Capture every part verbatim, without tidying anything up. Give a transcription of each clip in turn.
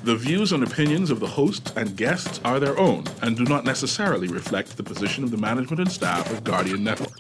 The views and opinions of the host and guests are their own and do not necessarily reflect the position of the management and staff of Guardian Network.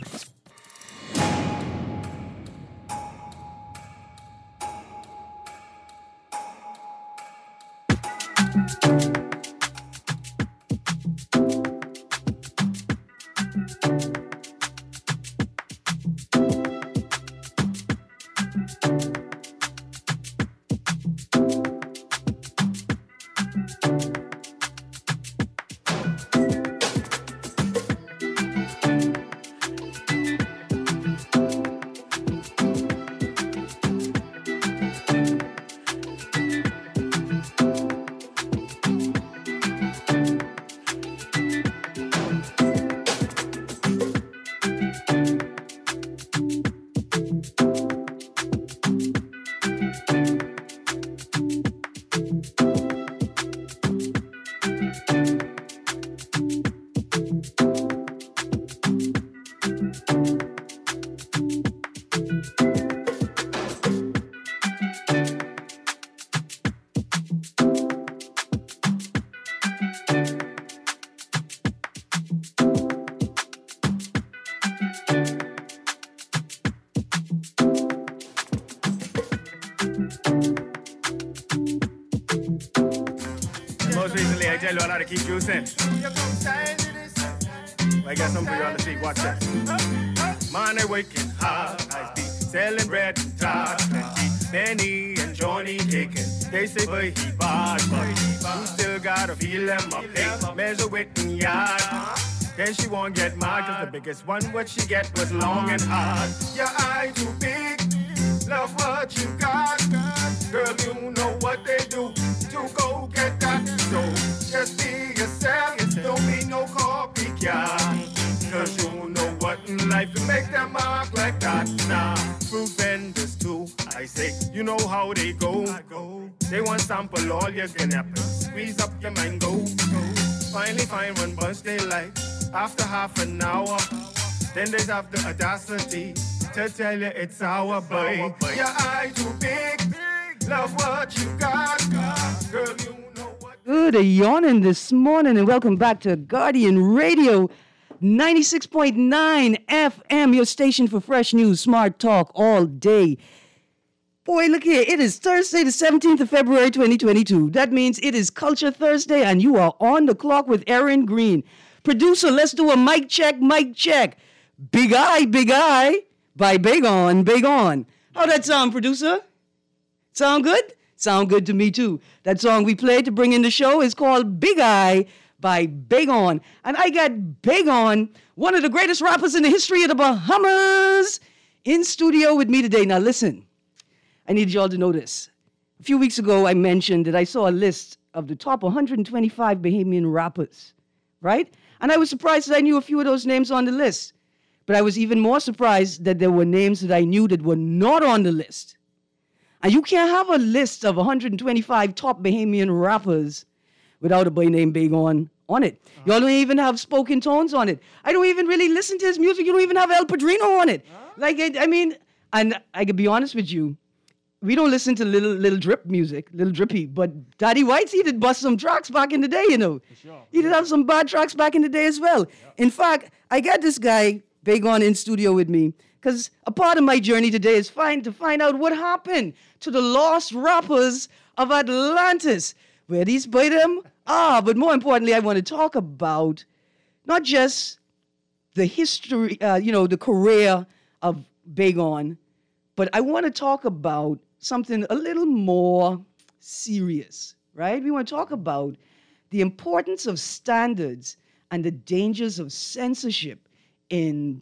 Keep juicing. I got something for you on the seat. Watch that. Money waking hard. I be selling bread and tarts. Benny and Johnny kicking. They say, but he bad, but you still gotta feel them up. Hey, measure weight in yard. Then she won't get mad, cause the biggest one what she get was long and hard. Your eye too big. Love what you got. Girl, you know what they do to go get that. So just be yourself, don't be no copycat. Cause you know what in life you make them mark like that. Nah, fruit vendors too, I say, you know how they go. They want sample all your apple, squeeze up your mango. Finally find one bunch they like, after half an hour. Then they have the audacity to tell you it's our boy. Your eye too big, love what you got. Girl, you Good yawning this morning and welcome back to Guardian Radio ninety-six point nine F M, your station for fresh news, smart talk all day. Boy, look here, it is Thursday the seventeenth of February twenty twenty-two. That means it is Culture Thursday and you are on the clock with Aaron Green. Producer, let's do a mic check, mic check. Big Eye, Big Eye by Big On, Big On. How that sound, producer? Sound good? Sound good to me, too. That song we played to bring in the show is called Big Eye by Big On. And I got Big On, one of the greatest rappers in the history of the Bahamas, in studio with me today. Now, listen, I need y'all to know this. A few weeks ago, I mentioned that I saw a list of the top one hundred twenty-five Bahamian rappers, right? And I was surprised that I knew a few of those names on the list. But I was even more surprised that there were names that I knew that were not on the list. And you can't have a list of one hundred twenty-five top Bahamian rappers without a boy named Big On on it. Uh-huh. Y'all don't even have Spoken Tones on it. I don't even really listen to his music. You don't even have El Padrino on it. Uh-huh. Like, I, I mean, and I could be honest with you, we don't listen to little little drip music, little drippy, but Daddy Whites, he did bust some tracks back in the day, you know. For sure. He did have some bad tracks back in the day as well. Yep. In fact, I got this guy, Big On, in studio with me, because a part of my journey today is find, to find out what happened to the lost rappers of Atlantis. Where these by them are. But more importantly, I want to talk about not just the history, uh, you know, the career of Big On, but I want to talk about something a little more serious, right? We want to talk about the importance of standards and the dangers of censorship in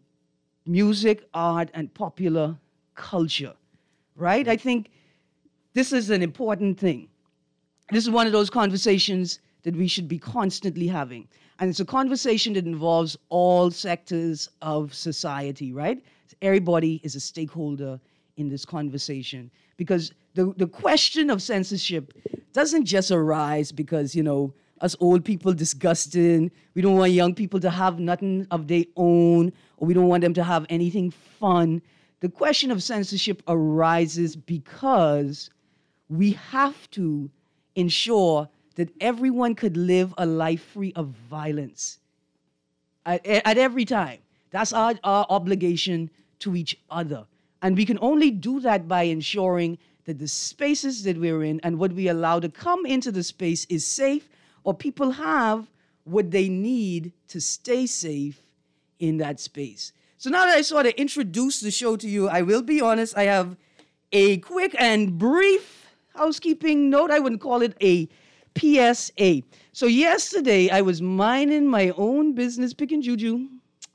music, art, and popular culture, right? I think this is an important thing. This is one of those conversations that we should be constantly having. And it's a conversation that involves all sectors of society, right? Everybody is a stakeholder in this conversation because the, the question of censorship doesn't just arise because, you know, us old people disgusting. We don't want young people to have nothing of their own, or we don't want them to have anything fun. The question of censorship arises because we have to ensure that everyone could live a life free of violence at, at every time. That's our, our obligation to each other. And we can only do that by ensuring that the spaces that we're in and what we allow to come into the space is safe, or people have what they need to stay safe in that space. So now that I sort of introduced the show to you, I will be honest, I have a quick and brief housekeeping note. I wouldn't call it a P S A. So yesterday, I was minding my own business, picking juju,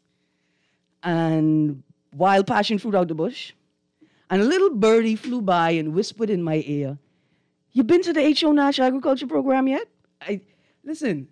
and wild passion fruit out the bush. And a little birdie flew by and whispered in my ear, "You been to the H O Nash Agriculture Program yet?" I listen.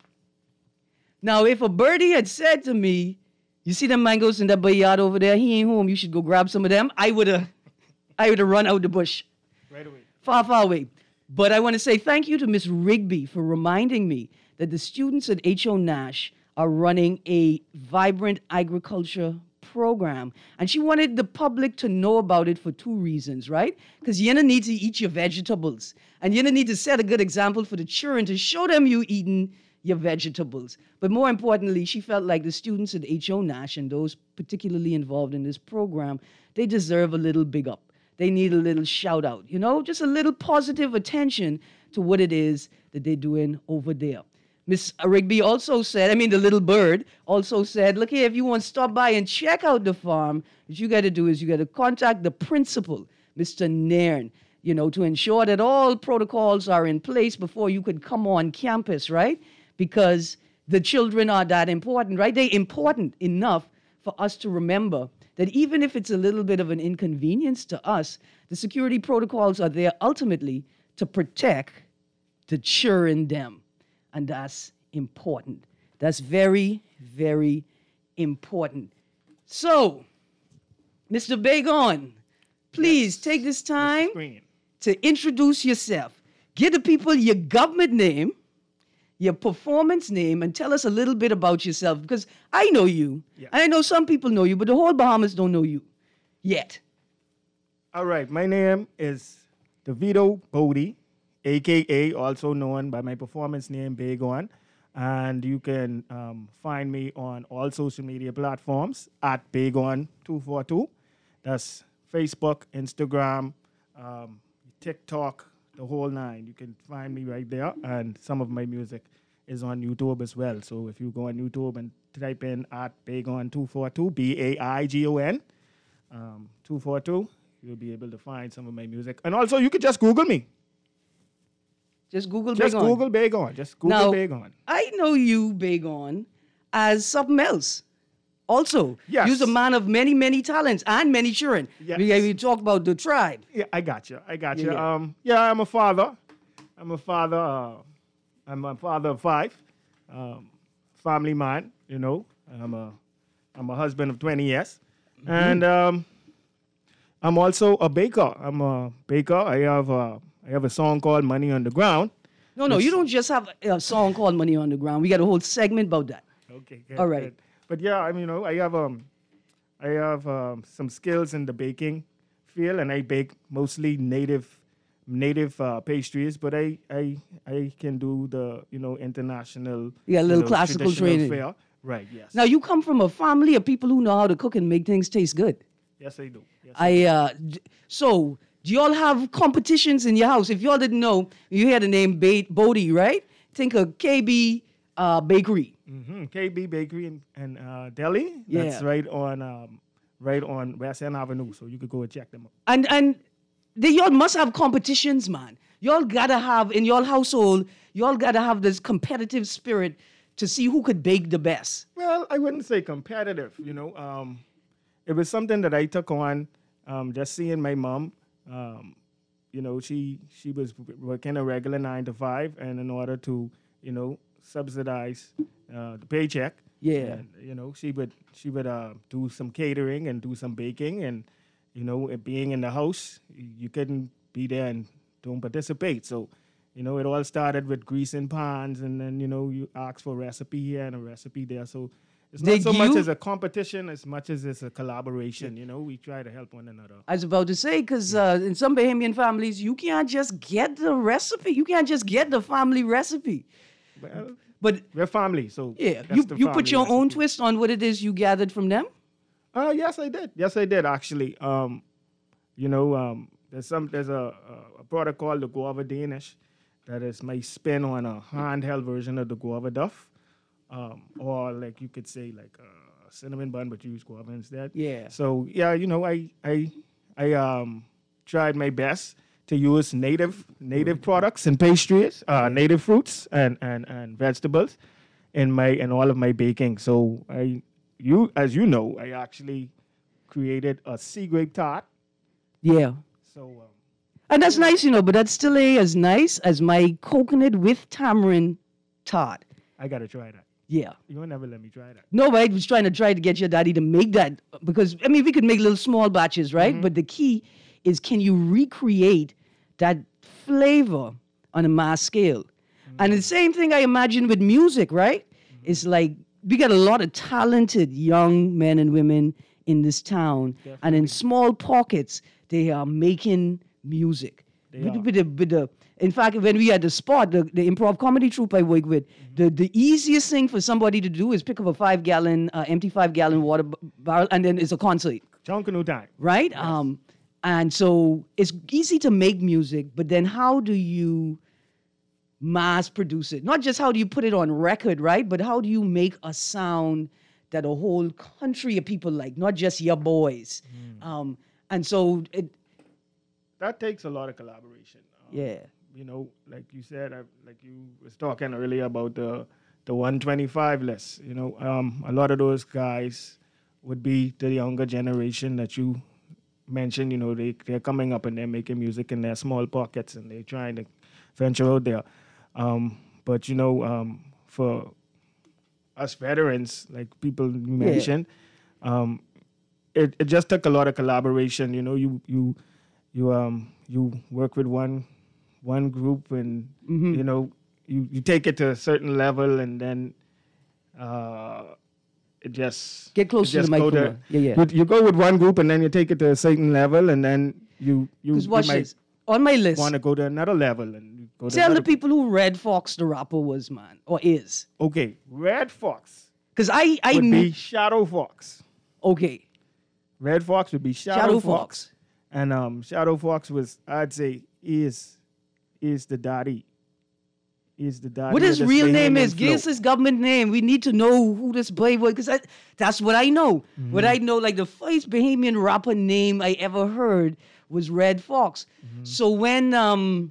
Now, if a birdie had said to me, "You see them mangoes in that yard over there? He ain't home. You should go grab some of them," I would have, I would have run out the bush, Right away. far, far away. But I want to say thank you to Miss Rigby for reminding me that the students at H O Nash are running a vibrant agriculture program. And she wanted the public to know about it for two reasons, right? Because you need to eat your vegetables. And you need to set a good example for the children to show them you eating your vegetables. But more importantly, she felt like the students at H O Nash and those particularly involved in this program, they deserve a little big up. They need a little shout out, you know, just a little positive attention to what it is that they're doing over there. Miss Rigby also said, I mean, the little bird also said, look here, if you want to stop by and check out the farm, what you got to do is you got to contact the principal, Mister Nairn, you know, to ensure that all protocols are in place before you could come on campus, right? Because the children are that important, right? They're important enough for us to remember that even if it's a little bit of an inconvenience to us, the security protocols are there ultimately to protect the children them. And that's important. That's very, very important. So, Mister Bagon, please yes. take this time to introduce yourself. Give the people your government name, your performance name, and tell us a little bit about yourself. Because I know you, yes. and I know some people know you, but the whole Bahamas don't know you yet. All right, my name is DeVito Bodie, a k a also known by my performance name, Bagon. And you can um, find me on all social media platforms at Bagon two four two. That's Facebook, Instagram, um, TikTok, the whole nine. You can find me right there. And some of my music is on YouTube as well. So if you go on YouTube and type in at Bagon two four two, B A I G O N, um, two four two, you'll be able to find some of my music. And also, you could just Google me. Just Google Just Bagon. Google Bagon. Just Google now, Bagon. I know you, Bagon, as something else. Also, yes. you're a man of many, many talents and many children. Yes. We, we talk about the tribe. Yeah, I got you. I got Yeah, you. yeah. Um, yeah, I'm a father. I'm a father. Uh, I'm a father of five. Um, family man. You know. I'm a. I'm a husband of twenty years, mm-hmm. and um, I'm also a baker. I'm a baker. I have a. I have a song called Money on the Ground. No, no, you don't just have a song called Money on the Ground. We got a whole segment about that. Okay, good, all right. Good. But yeah, I mean, you know, I have um, I have um, some skills in the baking field, and I bake mostly native, native uh, pastries. But I, I, I can do the, you know, international. Yeah, a little you know, classical training. Fare. Right. Yes. Now you come from a family of people who know how to cook and make things taste good. Yes, I do. Yes, I uh, d- so. Do y'all have competitions in your house? If y'all didn't know, you hear the name ba- Bodie, right? Think of K B uh, Bakery. Mm-hmm. K B Bakery in, in uh, Delhi. Yeah. That's right on, um, right on West End Avenue. So you could go and check them out. And and they, y'all must have competitions, man. Y'all gotta have in your household. Y'all gotta have this competitive spirit to see who could bake the best. Well, I wouldn't say competitive. You know, um, it was something that I took on. Um, just seeing my mom. Um, you know, she she was working a regular nine to five, and in order to, you know, subsidize uh, the paycheck, yeah, and, you know, she would she would uh, do some catering and do some baking, and you know, it being in the house, you couldn't be there and don't participate. So, you know, it all started with greasing pans, and then you know, you ask for a recipe here and a recipe there. So, It's They not so give much you- as a competition as much as it's a collaboration. You know, we try to help one another. I was about to say, because uh, in some Bahamian families, you can't just get the recipe. You can't just get the family recipe. Well, But we're family, so yeah, that's you, the you put family your own recipe. twist on what it is you gathered from them? Uh, yes, I did. Yes, I did actually. Um, you know, um, there's some there's a, a, a product called the Guava Danish that is my spin on a handheld version of the Guava Duff, um, or like you could say like a cinnamon bun, but you use guava instead. Yeah. So yeah, you know, I I I um tried my best to use native native products and pastries, uh, native fruits and, and, and vegetables in my in all of my baking. So I you as you know, I actually created a sea grape tart. Yeah. So um, And that's nice, you know, but that still ain't as nice as my coconut with tamarind tart. I gotta try that. Yeah. You will never let me try that. No, but I was trying to try to get your daddy to make that because, I mean, we could make little small batches, right? But the key is can you recreate that flavor on a mass scale? And the same thing I imagine with music, right? It's like we got a lot of talented young men and women in this town. And in small pockets, they are making music. With, are. with the, with the, in fact, when we had the spot, the, the improv comedy troupe I work with, the, the easiest thing for somebody to do is pick up a five gallon, uh, empty five gallon water b- barrel, and then it's a concert, Chunk new time. right? Um, and so it's easy to make music, but then how do you mass produce it? Not just how do you put it on record, right? But how do you make a sound that a whole country of people like, not just your boys? Um, and so it, That takes a lot of collaboration. Um, yeah. You know, like you said, I, like you was talking earlier about the the one twenty-five list. You know, um, a lot of those guys would be the younger generation that you mentioned. You know, they they're coming up and they're making music in their small pockets and they're trying to venture out there. Um, but you know, um, for us veterans, like people you mentioned, um, it it just took a lot of collaboration. You know, you you you um you work with one. one group and you know you, you take it to a certain level and then uh it just Get close it to the just go microphone. Yeah, yeah. You, you go with one group and then you take it to a certain level and then you you, Because you watch might this. On my list, want to go to another level and you go to tell the another- people who Red Fox the rapper was, man, or is. Okay, Red Fox Because I, I would knew. be Shadow Fox. Okay. Red Fox would be Shadow, Shadow Fox. Fox. And um Shadow Fox was I'd say is is the daddy. Is the daddy. What of his this real name Bahamian is? Give us flow. his government name. We need to know who this boy was. Because that's what I know. Mm-hmm. What I know, like the first Bahamian rapper name I ever heard was Red Fox. Mm-hmm. So when um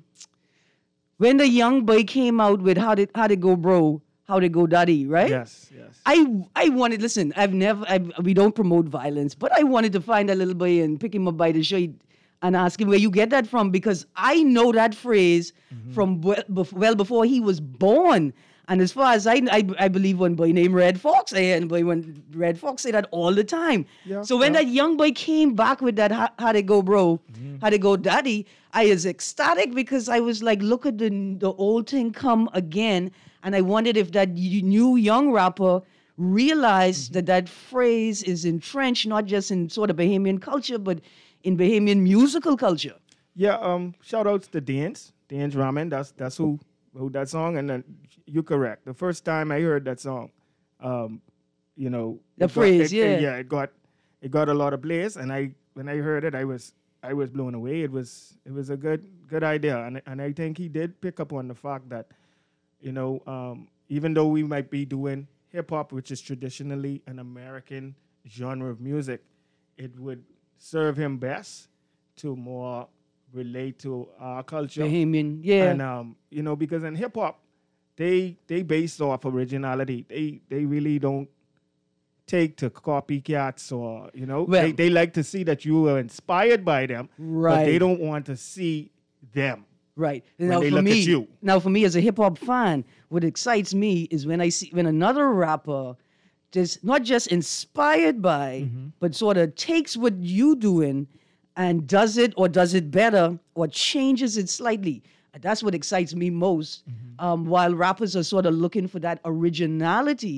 when the young boy came out with How Did How Did Go Bro, How Did Go Daddy, right? Yes, yes. I I wanted, listen, I've never, I, we don't promote violence, but I wanted to find that little boy and pick him up by the shirt and ask him where you get that from, because I know that phrase from well, bef- well before he was born. And as far as I, I, I believe one boy named Red Fox, I heard boy when Red Fox say that all the time. Yeah, so when yeah. that young boy came back with that how, how they go bro, how they go daddy, I was ecstatic because I was like, look at the the old thing come again. And I wondered if that y- new young rapper realized that that phrase is entrenched not just in sort of Bahamian culture, but in Bahamian musical culture. Yeah, um, shout outs to Dance, Dance Ramen. That's that's who wrote that song. And then you're correct. The first time I heard that song, um, you know, The it got- phrase, it- yeah. it- yeah, it got it got a lot of plays. And I when I heard it, I was I was blown away. It was it was a good good idea. And and I think he did pick up on the fact that, you know, um, even though we might be doing hip hop, which is traditionally an American genre of music, it would serve him best to more relate to our culture. Bahamian, yeah. And um, you know, because in hip hop, they they based off originality. They they really don't take to copycats or you know Well- they, they like to see that you are inspired by them, but they Right. don't want to see them. Right. when now they for look at me, you. now for me as a hip hop fan, what excites me is when I see when another rapper is not just inspired by, Mm-hmm. but sort of takes what you doing and does it or does it better or changes it slightly. That's what excites me most. Mm-hmm. Um, while rappers are sort of looking for that originality,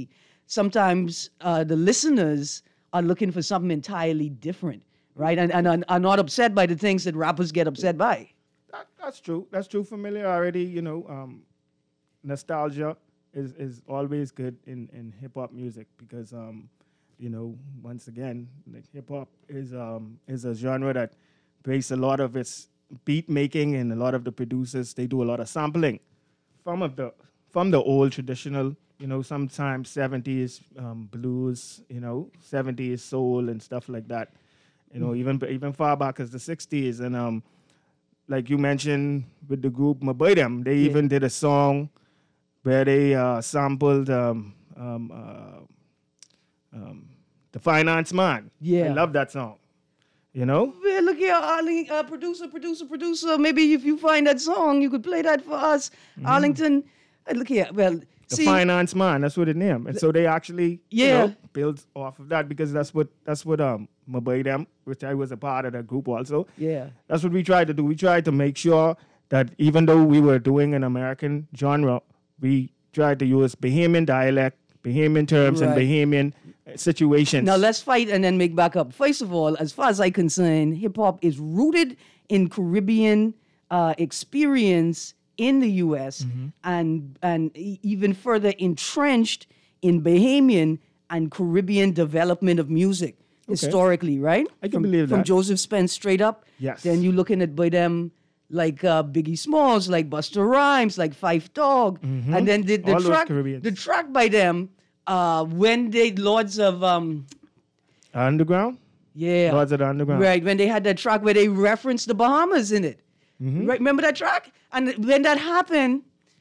sometimes uh, the listeners are looking for something entirely different, right? And, and are, are not upset by the things that rappers get upset by. That, that's true. That's true. Familiarity, you know, um, nostalgia is, is always good in, in hip hop music because, um, you know, once again, like hip hop is um, is a genre that based a lot of its beat making and a lot of the producers, they do a lot of sampling from of the from the old traditional, you know, sometimes seventies um, blues, you know, seventies soul and stuff like that. You know, even even far back as the sixties. And um, like you mentioned with the group Maboydem, they Yeah. even did a song where they uh, sampled um, um, uh, um, The Finance Man. Yeah. I love that song. You know? Well, look here, Arling, uh, producer, producer, producer. Maybe if you find that song, you could play that for us. Arlington, uh, look here. Well, The see, Finance Man, that's what it named. And so they actually Yeah. you know, build off of that because that's what that's what um Maboydem, which I was a part of that group also. yeah, That's what we tried to do. We tried to make sure that even though we were doing an American genre, we tried to use Bahamian dialect, Bahamian terms, and Right. Bahamian uh, situations. now let's fight and then make back up. First of all, as far as I'm concerned, hip hop is rooted in Caribbean uh, experience in the U S Mm-hmm. and and e- even further entrenched in Bahamian and Caribbean development of music historically, right? I can from, believe From that. Joseph Spence straight up. Yes. Then you looking at by them like uh, Biggie Smalls, like Busta Rhymes, like Fife Dog, and then the, the Mm-hmm. All those track, Caribbeans. the track by them, uh, when they Lords of um, Underground? yeah, Lords of the Underground. right, when they had that track where they referenced the Bahamas in it, Mm-hmm. right? Remember that track? And when that happened,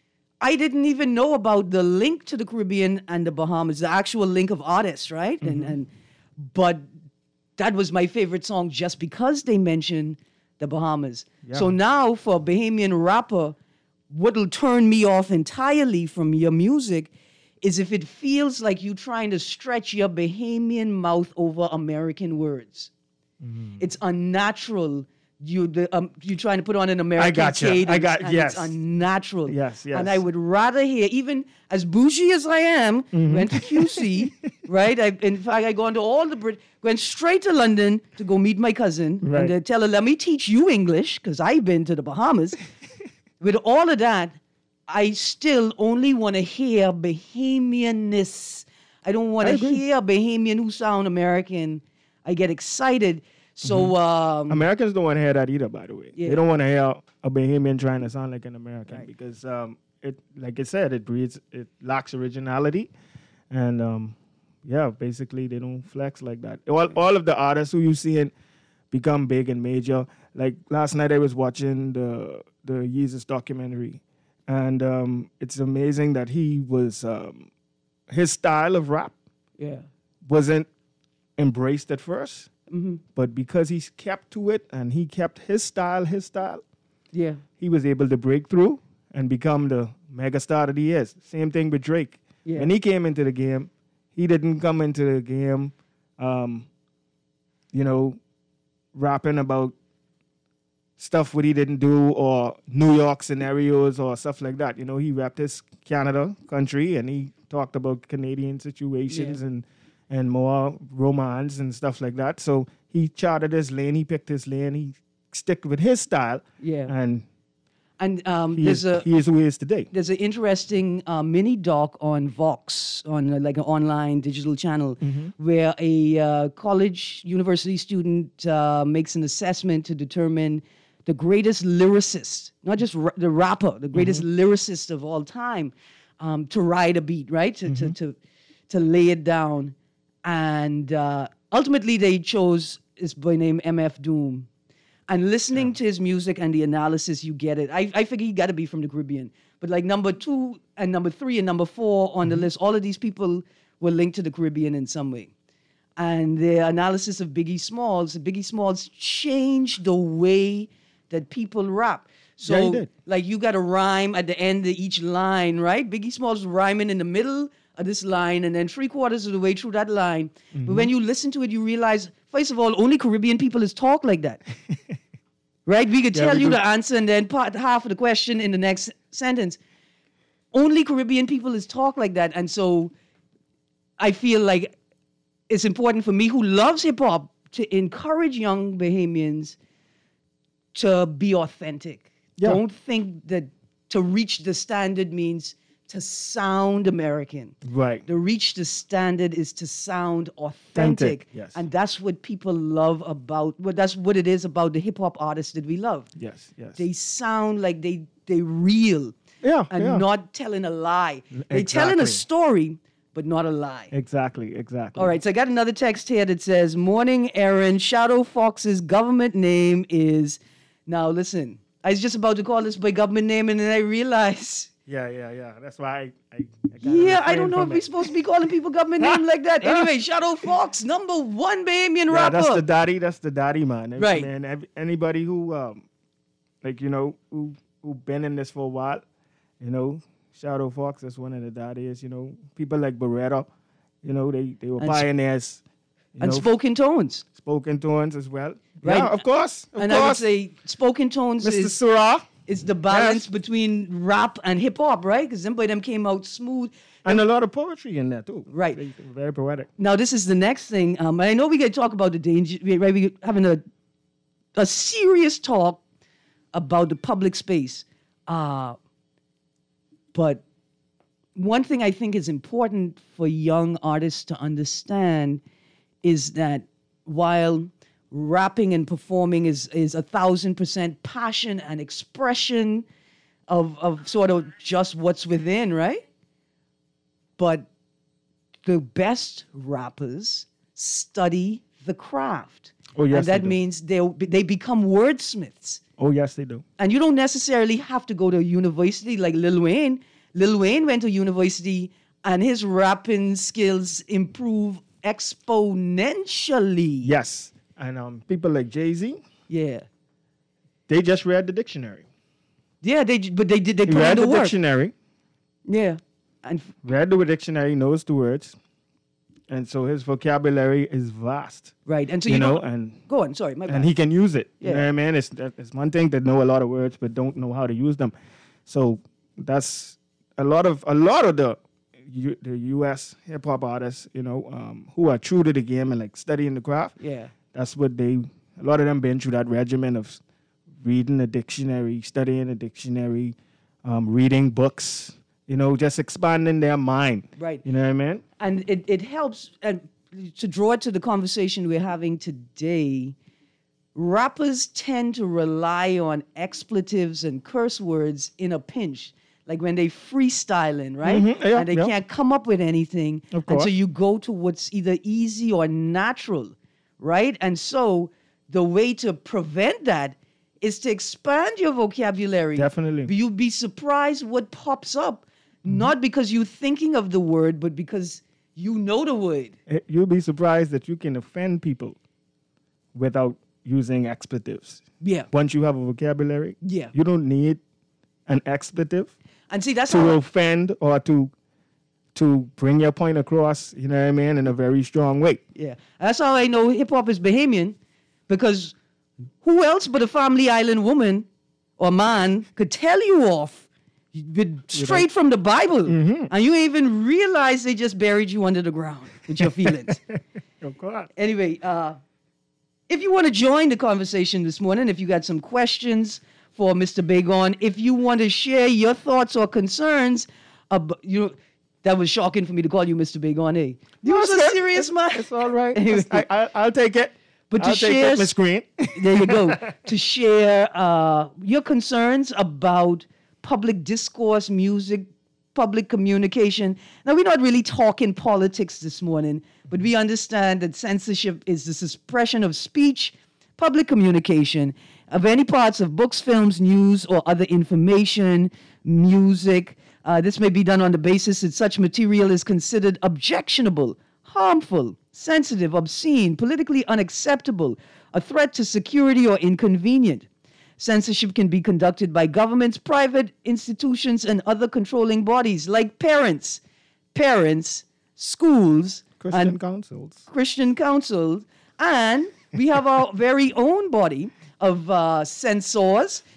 I didn't even know about the link to the Caribbean and the Bahamas, the actual link of artists, right? And Mm-hmm. and but that was my favorite song just because they mentioned the Bahamas. So now for a Bahamian rapper, what'll turn me off entirely from your music is if it feels like you trying to stretch your Bahamian mouth over American words. Mm-hmm. It's unnatural. You the um, you trying to put on an American gotcha. I cadence, got- and yes. it's unnatural. Yes, yes. And I would rather hear, even as bougie as I am, Mm-hmm. went to Q C, right? I, in fact, I gone to all the Brit, went straight to London to go meet my cousin Right. and to tell her, let me teach you English because I've been to the Bahamas. With all of that, I still only want to hear Bahamianness. I don't want I to agree. hear Bahamian who sound American. I get excited. So, Mm-hmm. um, Americans don't want to hear that either, by the way. Yeah. They don't want to hear a Bahamian trying to sound like an American Right. because, um, it, like I said, it breeds, it lacks originality. And, um, yeah, basically they don't flex like that. All, all of the artists who you see in become big and major. Like last night I was watching the, the Yeezus documentary. And um, it's amazing that he was, um, his style of rap yeah. wasn't embraced at first. Mm-hmm. But because he's kept to it and he kept his style, his style, Yeah. he was able to break through and become the megastar that he is. Same thing with Drake. Yeah. When he came into the game, he didn't come into the game, um, you know, rapping about stuff what he didn't do or New York scenarios or stuff like that. You know, he rapped his Canada country and he talked about Canadian situations Yeah. and and more romance and stuff like that. So he charted his lane, he picked his lane, he stick with his style, Yeah. and And um, he there's is, a he is who he is today. there's an interesting uh, mini doc on Vox, on uh, like an online digital channel, Mm-hmm. where a uh, college university student uh, makes an assessment to determine the greatest lyricist, not just ra- the rapper, the greatest Mm-hmm. lyricist of all time, um, to ride a beat, right? To, Mm-hmm. to, to, to lay it down. And uh, ultimately, they chose this boy named M F Doom. And listening to his music and the analysis, you get it. I, I figure he got to be from the Caribbean. But like number two and number three and number four on the list, all of these people were linked to the Caribbean in some way. And the analysis of Biggie Smalls, Biggie Smalls changed the way that people rap. So, Yeah, he did. like, you got to rhyme at the end of each line, right? Biggie Smalls rhyming in the middle of this line and then three quarters of the way through that line. But when you listen to it, you realize, first of all, only Caribbean people is talk like that. Right? We could Yeah, tell we you do. the answer and then part half of the question in the next sentence. Only Caribbean people is talk like that. And so I feel like it's important for me, who loves hip hop, to encourage young Bahamians to be authentic. Yeah. Don't think that to reach the standard means to sound American. Right. To reach the standard is to sound authentic. Authentic, yes. And that's what people love about, well, that's what it is about the hip hop artists that we love. Yes, yes. They sound like they they real Yeah, and yeah. not telling a lie. They're telling a Exactly. story, but not a lie. Exactly, exactly. All right, so I got another text here that says, Morning, Aaron. Shadow Fox's government name is... Now, listen, I was just about to call this by government name, and then I realized... Yeah, yeah, yeah. That's why I. I, I gotta Yeah, I refrain don't know if from we're it. supposed to be calling people government name like that. Anyway, Shadow Fox, number one Bahamian Yeah, rapper. that's the daddy. That's the daddy, man. Every- Right. Man, every, anybody who, um, like you know, who who been in this for a while, you know, Shadow Fox. That's one of the daddies. You know, people like Beretta. You know, they they were And sp- pioneers. You and know, spoken tones. spoken tones as well. Right. Yeah, of course, of and I would course. say spoken tones Mister is, Surah. is the balance Yes. between rap and hip hop, right? Because them by them came out smooth. And a lot of poetry in there too. Right. They- they're very poetic. Now, this is the next thing. Um, I know we got to talk about the danger, right? We're having a, a serious talk about the public space. Uh, but one thing I think is important for young artists to understand is that while rapping and performing is, is a thousand percent passion and expression of, of sort of just what's within, right? But the best rappers study the craft. Oh, yes, and that they do. means they they become wordsmiths. Oh yes, they do. And you don't necessarily have to go to university like Lil Wayne. Lil Wayne went to university and his rapping skills improve exponentially. Yes. And um, people like Jay Z, Yeah. they just read the dictionary. Yeah, they but they did they He put in read the the work. dictionary. Yeah. And Read the dictionary, knows the words, and so his vocabulary is vast. right. And so You, you, know, don't- and go on, sorry, my bad. and he can use it. You know Yeah. what I mean? It's it's one thing to know a lot of words, but don't know how to use them. So that's a lot of a lot of the U, the U S hip hop artists, you know, um, who are true to the game and like studying the craft. Yeah. That's what they. A lot of them been through that regimen of reading a dictionary, studying a dictionary, um, reading books. You know, just expanding their mind. Right. You know what I mean? And it, it helps, and to draw it to the conversation we're having today, rappers tend to rely on expletives and curse words in a pinch. Like when they freestyling, right? Mhm, yeah, and they yeah. can't come up with anything. Of And so course. you go to what's either easy or natural, right? And so the way to prevent that is to expand your vocabulary. Definitely. You'd be surprised what pops up. Mm-hmm. Not because you're thinking of the word, but because you know the word. Eh, You'll be surprised that you can offend people without using expletives. Yeah. Once you have a vocabulary, Yeah. you don't need an expletive And see, that's to how, offend or to to bring your point across. You know what I mean? In a very strong way. yeah. That's how I know hip hop is Bahamian, because who else but a Family Island woman or man could tell you off with, straight from the Bible, Mm-hmm. and you ain't even realize they just buried you under the ground with your feelings. Of course. Anyway, uh, if you want to join the conversation this morning, if you got some questions for Mister Bagon, if you want to share your thoughts or concerns, ab- you know, that was shocking for me to call you Mister Bagon, eh? You No, was it's a good. serious man. It's all right. Anyway. I, I, I'll take it. But to I'll take share- it, Miss Green. There you go. To share uh, your concerns about public discourse, music, public communication. Now, we're not really talking politics this morning, but we understand that censorship is the suppression of speech, public communication, of any parts of books, films, news, or other information, music. Uh, this may be done on the basis that such material is considered objectionable, harmful, sensitive, obscene, politically unacceptable, a threat to security, or inconvenient. Censorship can be conducted by governments, private institutions, and other controlling bodies like parents, parents, schools, Christian and councils. Christian councils, and we have our very own body of uh, censors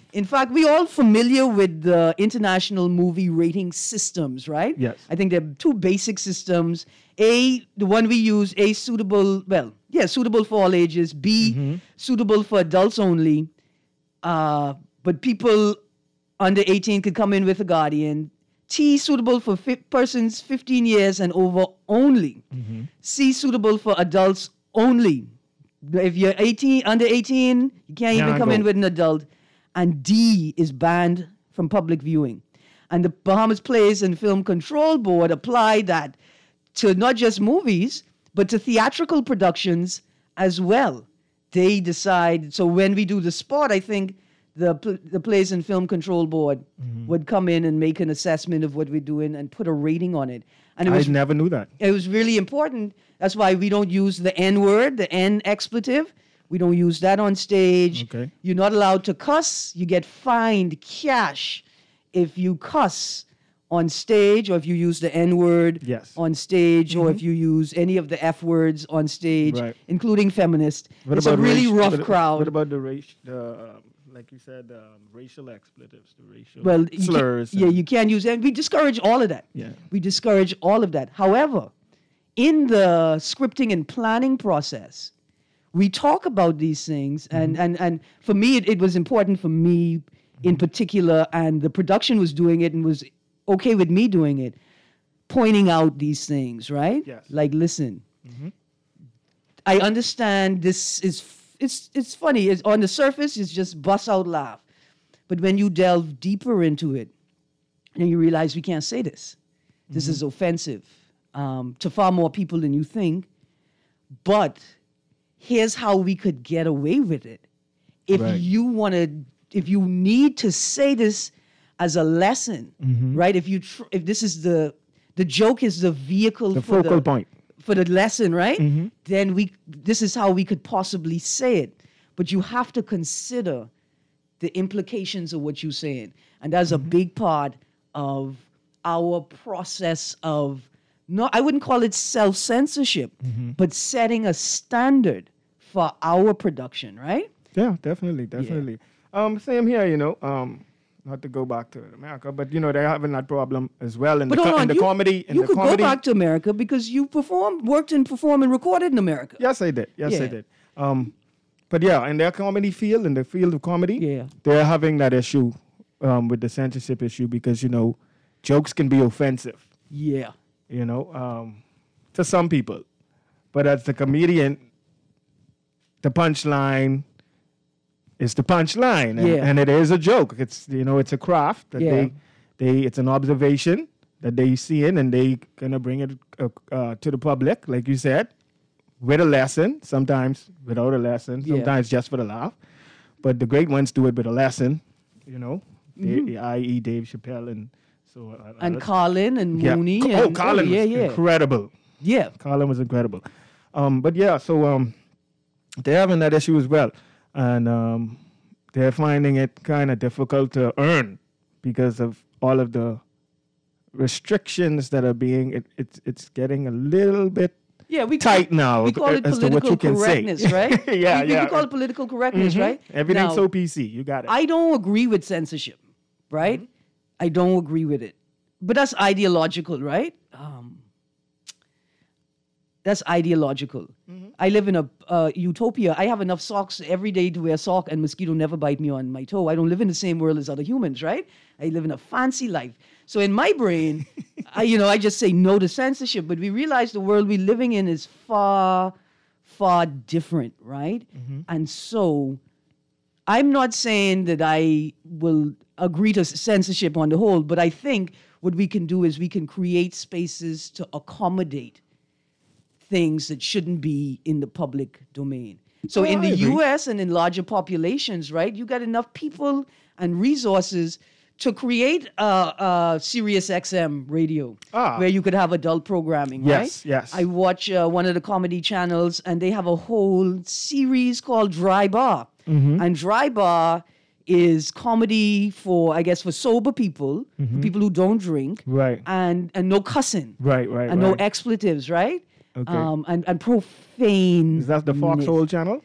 In fact, we all familiar with the international movie rating systems, right? Yes. I think there are two basic systems. A, the one we use, A, suitable, well, yeah, suitable for all ages. B, Mm-hmm. suitable for adults only. Uh, but people under eighteen could come in with a guardian. T, suitable for fi- persons fifteen years and over only. Mm-hmm. C, suitable for adults only. If you're eighteen, under eighteen, you can't even Can't come go. in with an adult. And D is banned from public viewing. And the Bahamas Plays and Film Control Board applied that to not just movies, but to theatrical productions as well. They decide, so when we do the sport, I think the pl- the Plays and Film Control Board Mm-hmm. would come in and make an assessment of what we're doing and put a rating on it. And it I was never knew that. it was really important. That's why we don't use the N word, the N expletive. We don't use that on stage. Okay. You're not allowed to cuss. You get fined cash if you cuss on stage or if you use the N word Yes. on stage or if you use any of the F words on stage, Right. inclling feminist. What it's a really raci- rough what, crowd. What about the race, the um, like you said, um, racial expletives, the racial well, you can't- slurs? yeah, and- you can't use that. We discourage all of that. Yeah. We discourage all of that. However, in the scripting and planning process, we talk about these things. And, Mm-hmm. and, and for me, it, it was important for me in particular, and the production was doing it and was okay with me doing it, pointing out these things, right? Yes. Like, listen, I understand this is, f- it's, it's funny. It's, on the surface, it's just bust out laugh. But when you delve deeper into it, then you realize we can't say this. This is offensive um, to far more people than you think. But here's how we could get away with it. If Right. you want to, if you need to say this as a lesson, right? If you, tr- if this is the, the joke is the vehicle The for focal the, point. for the lesson, right? Then we, this is how we could possibly say it. But you have to consider the implications of what you're saying. And that's a big part of our process of, no, I wouldn't call it self-censorship, but setting a standard for our production, right? Yeah, definitely, definitely. Um, same here, you know. Um, not to go back to America, but you know they're having that problem as well in But the, hold co- on, in the you, comedy. In you the could comedy. go back to America because you performed, worked and performed and recorded in America. Yes, I did. Yes, I Yeah. did. Um, but yeah, in their comedy field, in the field of comedy, Yeah. they're having that issue um, with the censorship issue because you know jokes can be offensive, Yeah. you know, um, to some people. But as the comedian, the punchline is the punchline, and, Yeah. and it is a joke. It's you know, it's a craft that Yeah. they they it's an observation that they see in, and they kind of bring it uh, uh, to the public, like you said, with a lesson. Sometimes without a lesson. Yeah. Sometimes just for the laugh. But the great ones do it with a lesson. You know, they, that is. Dave Chappelle and so. Uh, Mm-hmm. And others. Colin and Yeah. Mooney. Oh, and, Colin yeah, was yeah. incredible. Yeah. Colin was incredible. Um, but yeah, so um, they're having that issue as well. And um, they're finding it kind of difficult to earn because of all of the restrictions that are being, it, it's, it's getting a little bit Yeah, we tight now We call it as to what political you can say. correctness, right? Yeah, we, we yeah. call it political correctness, Mhm. right? Everything's Now, so P C. You got it. I don't agree with censorship, right? I don't agree with it, but that's ideological, right? Um, that's ideological. I live in a uh, utopia. I have enough socks every day to wear a sock, and mosquito never bite me on my toe. I don't live in the same world as other humans, right? I live in a fancy life. So in my brain, I, you know, I just say no to censorship. But we realize the world we're living in is far, far different, right? And so I'm not saying that I will agree to censorship on the whole, but I think what we can do is we can create spaces to accommodate things that shouldn't be in the public domain. So Oh, in I the agree. U S and in larger populations, right, you got enough people and resources to create a, a Sirius X M radio Ah. where you could have adult programming, Yes, right? yes. I watch uh, one of the comedy channels and they have a whole series called Dry Bar. Mm-hmm. And Dry Bar is comedy for, I guess, for sober people, for people who don't drink. Mm-hmm. Right. And, and no cussing. Right, right, And no right. expletives, right? Okay. Um, and, and profane. Is that the Foxhole channel?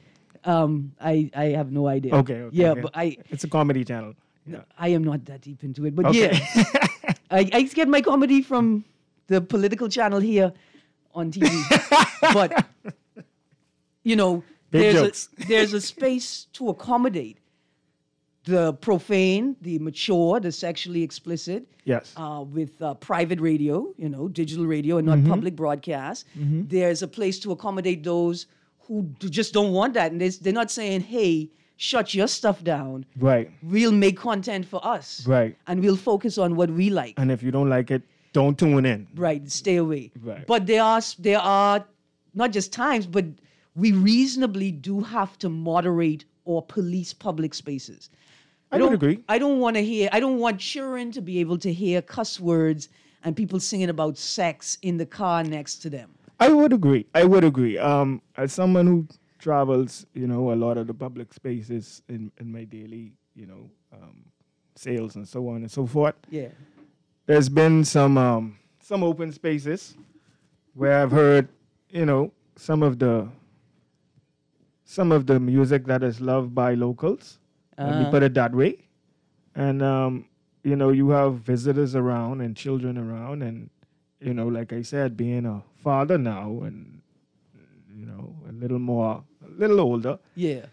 Um, I I have no idea. Okay, okay, Yeah, okay. but I It's a comedy channel. Yeah. I am not that deep into it. But Okay. yeah, I, I get my comedy from the political channel here on T V. But you know, Big there's jokes. a, there's a space to accommodate the profane, the mature, the sexually explicit. Yes. Uh, with uh, private radio, you know, digital radio, and not Mm-hmm. public broadcast. There's a place to accommodate those who d- just don't want that, and they- they're not saying, "Hey, shut your stuff down. Right. We'll make content for us, Right. and we'll focus on what we like." And if you don't like it, don't tune in. Right, stay away. Right. But there are s- there are not just times, but we reasonably do have to moderate or police public spaces. I don't would agree. I don't want to hear. I don't want children to be able to hear cuss words and people singing about sex in the car next to them. I would agree. I would agree. Um, as someone who travels, you know, a lot of the public spaces in, in my daily, you know, um, sales and so on and so forth, Yeah. there's been some um, some open spaces where I've heard, you know, some of the some of the music that is loved by locals. Let me Uh-huh. put it that way. And um, you know, you have visitors around and children around, and you know, like I said, being a father now, and you know, a little more, a little older, Yeah.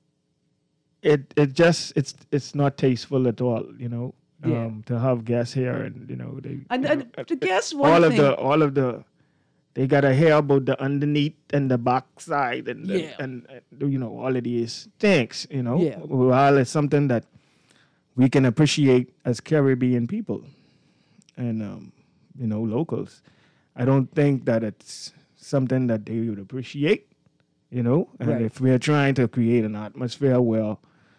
it it just it's it's not tasteful at all. You know, Yeah. um, to have guests here, and you know, they And, you and know, to uh, guess one all thing. of the all of the they gotta hear about the underneath and the backside and the, Yeah. and uh, you know all of these things. You know, Yeah. while it's something that we can appreciate as Caribbean people and um, you know locals. I don't think that it's something that they would appreciate. You know, and Right. if we're trying to create an atmosphere where,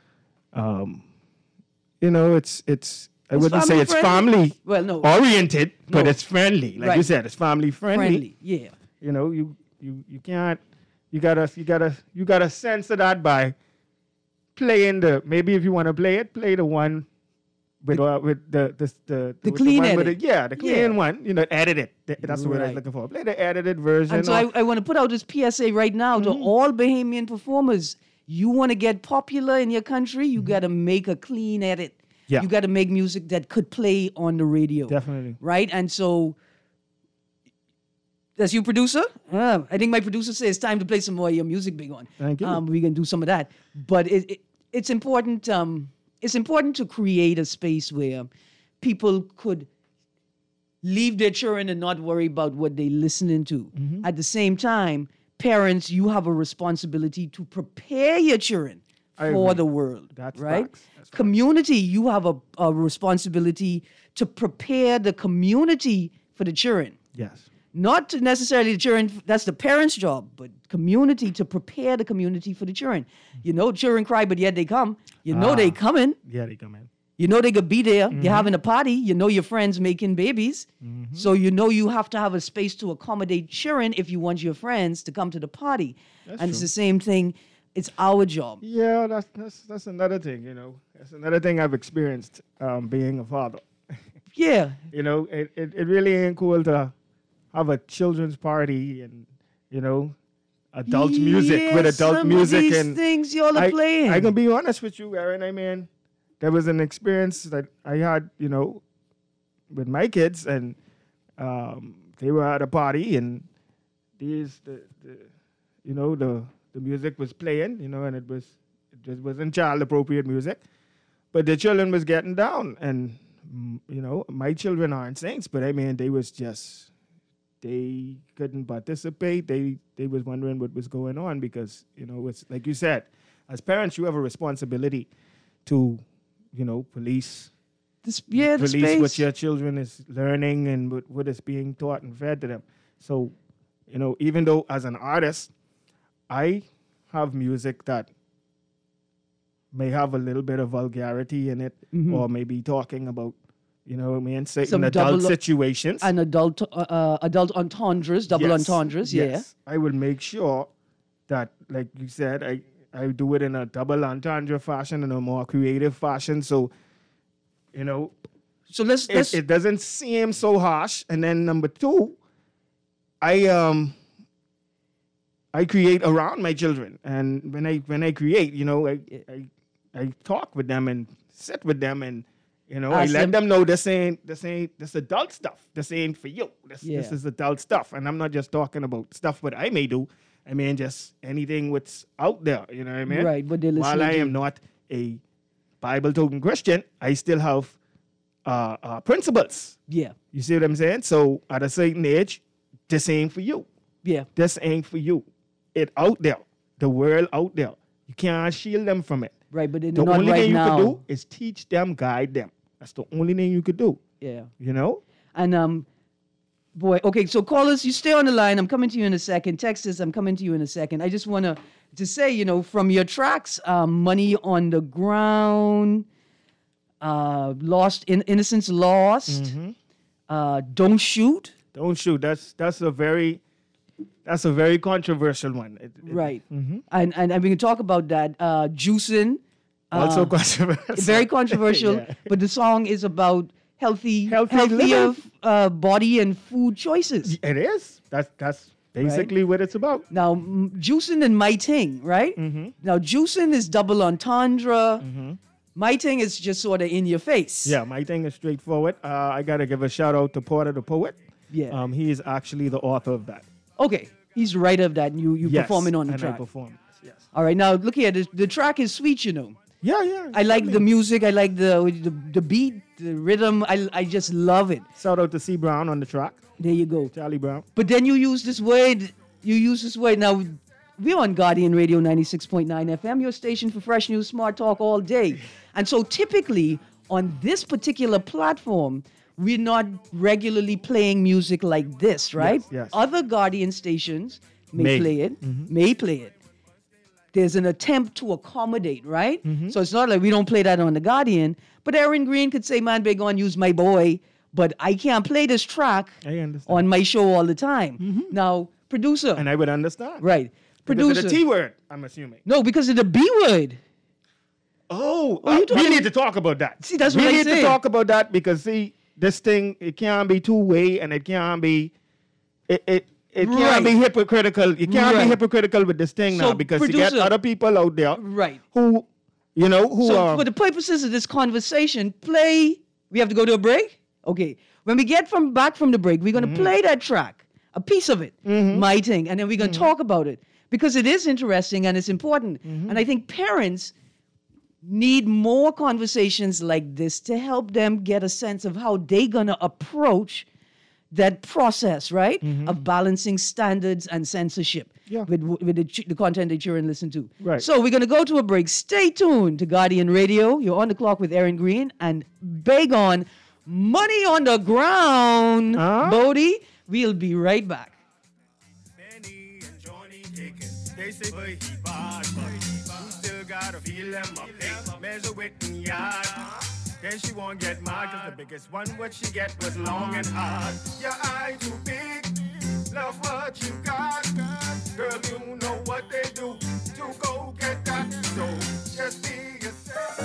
um, you know, it's it's I It's wouldn't say family it's friendly. family Well, no. oriented, but No. it's friendly. Like you Right. said, it's family friendly. friendly. Yeah. You know, you you you can't you gotta you gotta you gotta censor that by playing the maybe if you want to play it, play the one with uh, with the the the, The with clean one with edit. the, yeah, the clean Yeah. one. You know, edit it. Th- That's the word I was Right. looking for. Play the edited version. And so or- I, I want to put out this P S A right now Mm-hmm. to all Bahamian performers. You want to get popular in your country, you got to make a clean edit. Mm-hmm. Yeah. You got to make music that could play on the radio. Definitely. Right? And so, that's you, producer? Uh, I think my producer says it's time to play some more of your music, Big One. Thank you. Um, we can do some of that. But it, it, it's important. Um, it's important to create a space where people could leave their children and not worry about what they're listening to. Mm-hmm. At the same time, parents, you have a responsibility to prepare your children I for agree. the world. That's right. facts. That's facts. Community, you have a, a responsibility to prepare the community for the children. Yes. Not to necessarily the children, that's the parents' job, but community to prepare the community for the children. You know, children cry, but yet they come. You know they Ah. coming. Yeah, they come in. You know they could be there. Mm-hmm. You're having a party. You know your friends making babies. So you know you have to have a space to accommodate children if you want your friends to come to the party. That's and it's true. the same thing. It's our job. Yeah, that's that's that's another thing. You know, that's another thing I've experienced um, being a father. Yeah. You know, it, it, it really ain't cool to have a children's party and, you know, adult music with Yeah, adult some music. of these and things y'all are I, playing. I can be honest with you, Aaron. I mean, there was an experience that I had, you know, with my kids, and um, they were at a party, and these, the, the, you know, the the music was playing, you know, and it was it just wasn't child appropriate music, but the children was getting down, and mm, you know, my children aren't saints, but I mean, they was just they couldn't participate. They they was wondering what was going on because you know it's like you said, as parents, you have a responsibility to, you know, police This, yeah, the police space. what your children is learning and what, what is being taught and fed to them. So, you know, even though as an artist, I have music that may have a little bit of vulgarity in it, or maybe talking about, you know, what I mean, certain Some adult double- situations. and adult uh, uh, adult entendres, double Yes, entendres, yeah. yes. I will make sure that, like you said, I, I do it in a double entendre fashion, in a more creative fashion. So, you know, So let's let's it, it doesn't seem so harsh. And then number two, I um I create around my children, and when I when I create, you know, I I, I talk with them and sit with them, and you know, Ask I let them- them know this ain't this ain't this adult stuff. This ain't for you. This Yeah. this is adult stuff, and I'm not just talking about stuff what I may do. I mean, just anything what's out there. You know what I mean? Right, but they're While listening I to am you. not a Bible toting Christian, I still have uh, uh, principles. Yeah. You see what I'm saying? So at a certain age, this ain't for you. Yeah. This ain't for you. It out there, the world out there. You can't shield them from it. Right, but they're The not only right thing you now. could do is teach them, guide them. That's the only thing you could do. Yeah. You know? And um, boy, okay. So callers, you stay on the line. I'm coming to you in a second. Text us. I'm coming to you in a second. I just want to to say, you know, from your tracks, um, "Money on the Ground," uh, "Lost in Innocence Lost," Mm-hmm. uh, "Don't Shoot." Don't shoot. That's that's a very that's a very controversial one. It- it- Right. And, and and we can talk about that. Uh, "Juicing." Also uh, controversial. very controversial. Yeah. But the song is about healthy, Healthy healthier living. uh, body and food choices. It is. That's that's basically what it's about. Now, m- juicing and miting, right? Mm-hmm. Now, juicing is double entendre. Miting is just sort of in your face. Yeah, my thing is straightforward. Uh, I gotta give a shout out to Porter the poet. Yeah. Um, he is actually the author of that. Okay. He's the writer of that, and you you Yes, performing on the and I track. perform. Yes. All right. Now, look here. The, the track is sweet, you know. Yeah, yeah. I like the certainly. music. I like the the, the beat, the rhythm. I, I just love it. Shout out to C Brown on the track. There you go. Charlie Brown. But then you use this word. You use this word. Now, we're on Guardian Radio ninety-six point nine F M, your station for fresh news, smart talk all day. And so typically on this particular platform, we're not regularly playing music like this, right? Yes, yes. Other Guardian stations may, May. play it, may play it. There's an attempt to accommodate, right? So it's not like we don't play that on the Guardian. But Aaron Green could say, man, big on use my boy, but I can't play this track I understand. on my show all the time. Now, producer, And I would understand. right? Because of Producer, the T word, I'm assuming. no, because of the B word. Oh, Oh, you uh, talking- we need to talk about that. See, that's we what I need said. to talk about that because see, this thing it can't be two way and it can't be it it, it Right. can't be hypocritical. You can't Right. be hypocritical with this thing So, now because you producer- get other people out there Right. who you know who So, are for the purposes of this conversation, play. We have to go to a break. Okay. When we get from back from the break, we're going to play that track, a piece of it, my thing, and then we're going to talk about it because it is interesting and it's important. And I think parents need more conversations like this to help them get a sense of how they're going to approach that process, right, of balancing standards and censorship Yeah. with with the, ch- the content that you're in listen to. Right. So we're going to go to a break. Stay tuned to Guardian Radio. You're on the clock with Aaron Green and beg on Money on the Ground, Huh? Bodie. We'll be right back. Benny and Johnny kicking. They say, boy, he bad, but you still gotta feel them up. Hey, measure with in yard. Then she won't get mad, cause the biggest one what she get was long and hard. Your eye too big, love what you got. Girl, you know what they do to go get that. So just be yourself.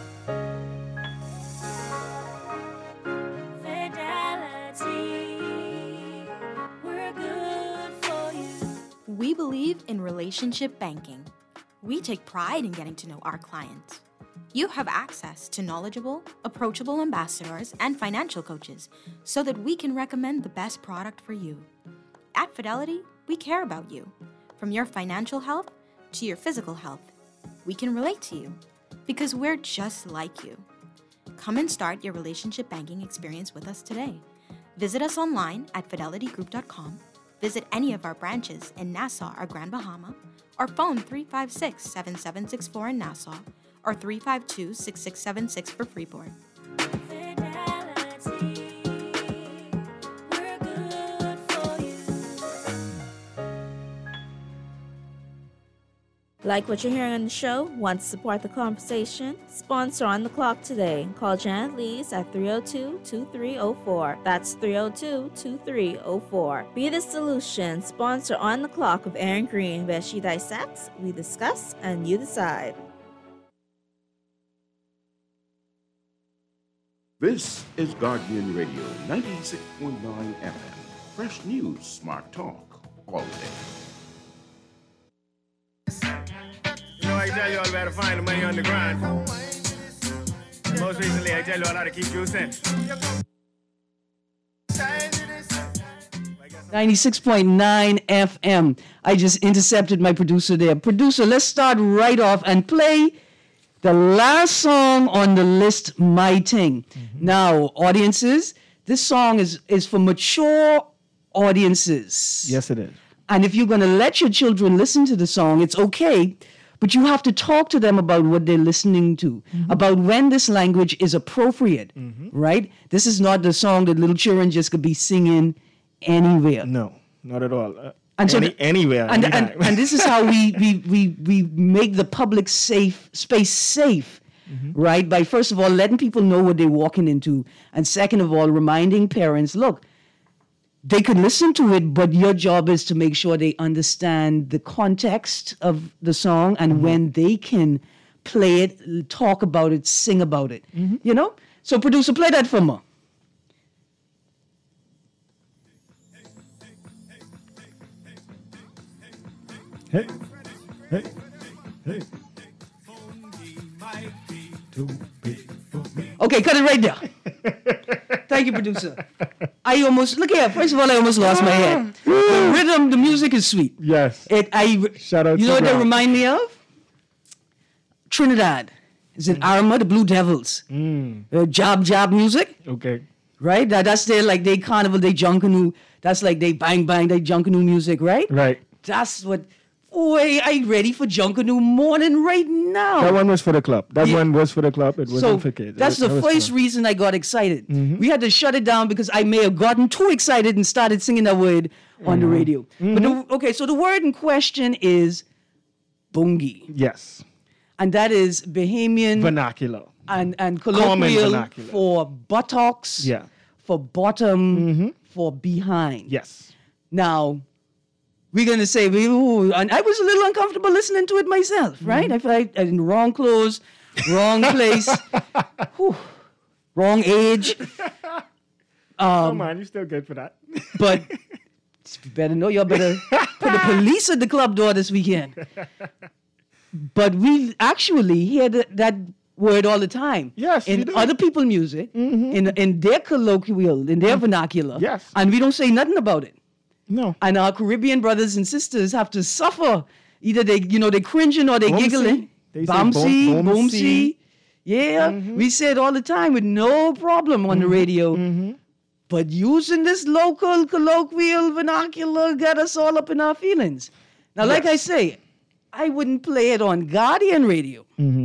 Fidelity, we're good for you. We believe in relationship banking. We take pride in getting to know our clients. You have access to knowledgeable, approachable ambassadors and financial coaches so that we can recommend the best product for you. At Fidelity, we care about you. From your financial health to your physical health, we can relate to you because we're just like you. Come and start your relationship banking experience with us today. Visit us online at fidelity group dot com. Visit any of our branches in Nassau or Grand Bahama, or phone three five six, seven seven six four in Nassau, or three five two, six six seven six for Freeport. Fidelity, we're good for you. Like what you're hearing on the show? Want to support the conversation? Sponsor On the Clock today. Call Janet Lees at three oh two, two three oh four. That's three oh two, two three oh four. Be the solution. Sponsor On the Clock with Aaron Green, where she dissects, we discuss, and you decide. This is Guardian Radio ninety-six point nine F M. Fresh news, smart talk, all day. I tell you all where to find the money on the grind. Most recently, I tell you all how to keep juicing. ninety-six point nine F M. I just intercepted my producer there. Producer, let's start right off and play the last song on the list, My Ting. Mm-hmm. Now, audiences, this song is, is for mature audiences. Yes, it is. And if you're going to let your children listen to the song, it's okay. But you have to talk to them about what they're listening to, mm-hmm. about when this language is appropriate, mm-hmm. right? This is not the song that little children just could be singing anywhere. No, not at all. Uh, and so any, the, anywhere. And, and, and this is how we, we, we, we make the public safe space safe, mm-hmm. right? By first of all, letting people know what they're walking into. And second of all, reminding parents, look, they can listen to it, but your job is to make sure they understand the context of the song and mm-hmm. when they can play it, talk about it, sing about it. Mm-hmm. You know? So, producer, play that for me. Hey, hey, hey. Okay, cut it right there. Thank you, producer. I almost, look here, first of all, I almost lost my head. The rhythm, the music is sweet. Yes. It, I, Shout out you to know what Brown. they remind me of? Trinidad. Is it Arma, the Blue Devils? Mm. Uh, job, job music. Okay. Right? That, that's their, like, they carnival, they junkanoo. That's like they bang, bang, they junkanoo music, right? Right. That's what, boy, I ready for junkanoo morning right now. That one was for the club. That Yeah. one was for the club. It wasn't So for kids. that's It- the that was first for- reason I got excited. Mm-hmm. We had to shut it down because I may have gotten too excited and started singing that word on the radio. Mm-hmm. But the, okay, so the word in question is bungi, Yes. and that is Bahamian Vernacular. and and Common colloquial vernacular. for buttocks, Yeah. for bottom, Mm-hmm. for behind. Yes. Now, we're going to say, ooh, and I was a little uncomfortable listening to it myself, right? I felt like I was in the wrong clothes, wrong place, whew, wrong age. oh, man, you're still good for that. But you better know y'all better put the police at the club door this weekend. But we actually hear that, that word all the time. Yes, in you do. other people's music, Mm-hmm. in in their colloquial, in their vernacular. Yes. And we don't say nothing about it. No. And our Caribbean brothers and sisters have to suffer. Either they, you know, they cringing or they Boomsy. giggling. They say Boomsy, boom- boomsy. boomsy. Yeah, Mm-hmm. we say it all the time with no problem on the radio. Mm-hmm. But using this local colloquial vernacular got us all up in our feelings. Now, like I Yes. say, I wouldn't play it on Guardian Radio. Mm-hmm.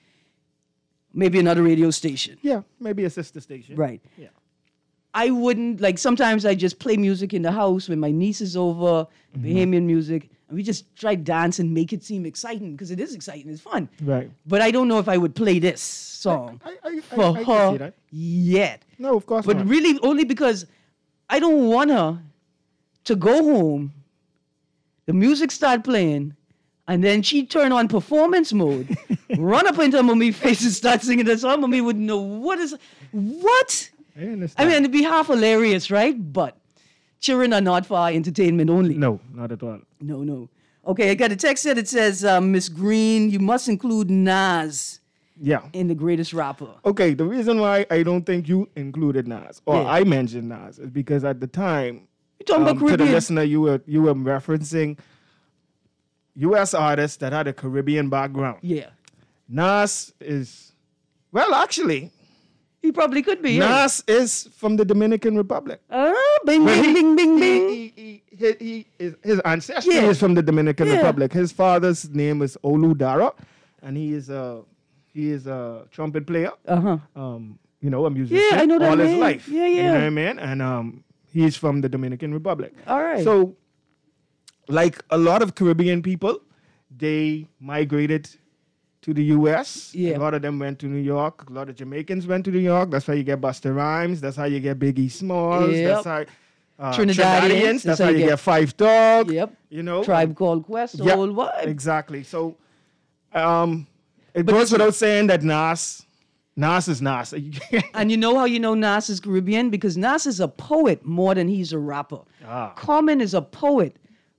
Maybe another radio station. Yeah, maybe a sister station. Right. Yeah. I wouldn't, like, sometimes I just play music in the house when my niece is over, Mm-hmm. Bahamian music, and we just try to dance and make it seem exciting, because it is exciting, it's fun. Right. But I don't know if I would play this song I, I, I, for I, I can see her that. yet. No, of course But not. really, only because I don't want her to go home, the music start playing, and then she turn on performance mode, run up into Mommy's face and start singing that song. Mommy wouldn't know what is, what? I I understand. mean, it'd be half hilarious, right? But children are not for our entertainment only. no, not at all. No, no. Okay, I got a text here that says, uh, Miss Green, you must include Nas Yeah. in the greatest rapper. Okay, the reason why I don't think you included Nas or Yeah. I mentioned Nas is because at the time, You're talking um, about to the Caribbean. listener, you were you were referencing U S artists that had a Caribbean background. Yeah. Nas is, well, actually, He probably could be. yeah. Nas is from the Dominican Republic. Ah, bing, Well, bing, he- bing, bing, bing. He, he, he, he, is, his ancestry Yeah. is from the Dominican Yeah. Republic. His father's name is Olu Dara, and he is a he is a trumpet player. Uh-huh. Um, you know, a musician. I know that all his name. life. Yeah, You know yeah. what I mean? And um, he's from the Dominican Republic. All right. So, like a lot of Caribbean people, they migrated to the U S. Yeah. A lot of them went to New York. A lot of Jamaicans went to New York. That's how you get Busta Rhymes. That's how you get Biggie Smalls. Yep. That's how uh, Trinidadians. That's, how you get, Five Dog. Yep. You know, Tribe Called Quest, the Yeah, whole vibe. exactly. So, um, it But goes this- without saying that Nas, Nas is Nas. And you know how you know Nas is Caribbean? Because Nas is a poet more than he's a rapper. Ah. Common is a poet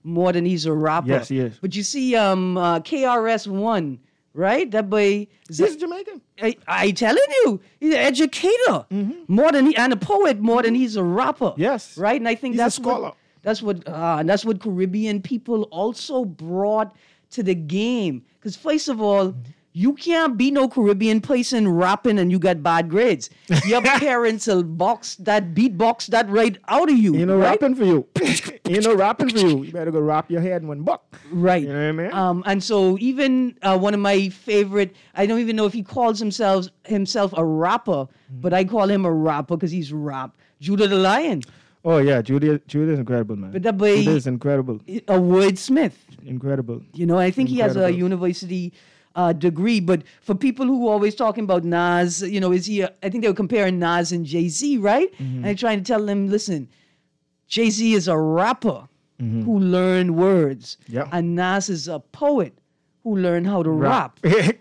more than he's a rapper. Yes, he is. But you see, um, uh, K R S One, right? That boy. is He's a- Jamaican. I, I telling you, he's an educator more than he and a poet more than he's a rapper. Yes. right. And I think He's a that's scholar. what that's what uh, and that's what Caribbean people also brought to the game. Because first of all, you can't be no Caribbean person rapping and you got bad grades. Your parents will box that beatbox that right out of you. You know, right? rapping for you. you know, rapping for you. You better go wrap your head in one buck. Right. You know what I mean? Um, and so even uh, one of my favorite, I don't even know if he calls himself himself a rapper, but I call him a rapper because he's rap. Judah the Lion, Oh yeah, Judy. Judy is incredible, man. But that boy- Judy is incredible. a wordsmith. Incredible. You know, I think he has a Incredible. university uh, degree. But for people who are always talking about Nas, you know, is he? A, I think they were comparing Nas and Jay Z, right? Mm-hmm. And they're trying to tell them, listen, Jay Z is a rapper Mm-hmm. who learned words, Yeah. and Nas is a poet who learned how to rap, Rap.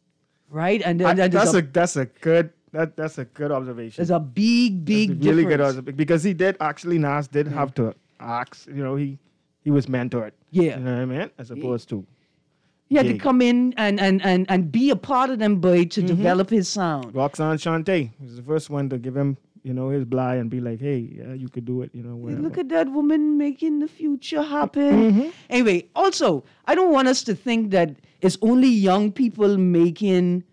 right? And I- then that's there's a, a, that's a good that that's a good observation. there's a big, big That's a really good difference. observation because he did actually Nas did have to ask. You know, he he was mentored. Yeah. You know what I mean? As opposed to He had to Jay. come in and, and, and, and be a part of them, boy, to Mm-hmm. develop his sound. Roxanne Shante was the first one to give him, you know, his bly and be like, hey, yeah, you could do it. You know, whatever. Look at that woman making the future happen. Anyway, also, I don't want us to think that it's only young people making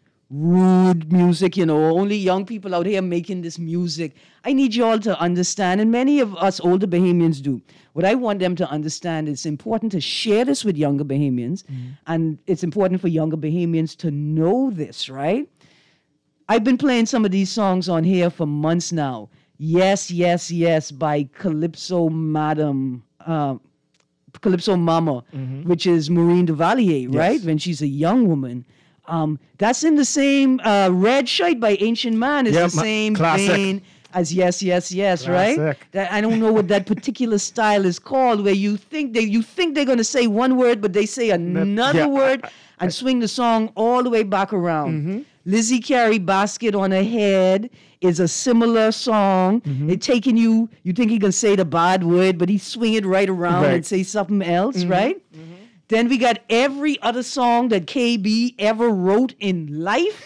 rude music, you know, only young people out here making this music. I need you all to understand, and many of us older Bahamians do. What I want them to understand is it's important to share this with younger Bahamians, and it's important for younger Bahamians to know this, right? I've been playing some of these songs on here for months now. Yes, Yes, Yes by Calypso Madam, uh, Calypso Mama, which is Maureen Duvalier, right? When she's a young woman. Um, that's in the same uh, Red Shirt by Ancient Man is Yeah, the ma- same classic. vein as Yes, Yes, Yes, right? Classic. That, I don't know what that particular style is called, where you think they you think they're gonna say one word, but they say another yeah, word and swing the song all the way back around. Mm-hmm. Lizzie Carey, Basket on Her Head is a similar song. Mm-hmm. It taking you, you think he gonna say the bad word, but he swing it right around Right. and say something else, right? Then we got every other song that K B ever wrote in life.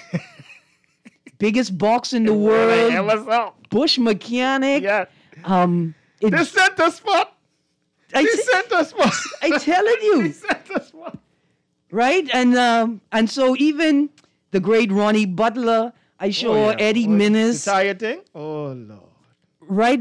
Biggest box in the world, what's up? Bush Mechanic. Yeah. Um, it, They sent us spot. I, They t- sent us spot. I telling you. They sent us spot. Right? And um, and so even the great Ronnie Butler, I saw Oh, yeah. Eddie Oh, Minnis, The tire thing? Oh, Lord. right?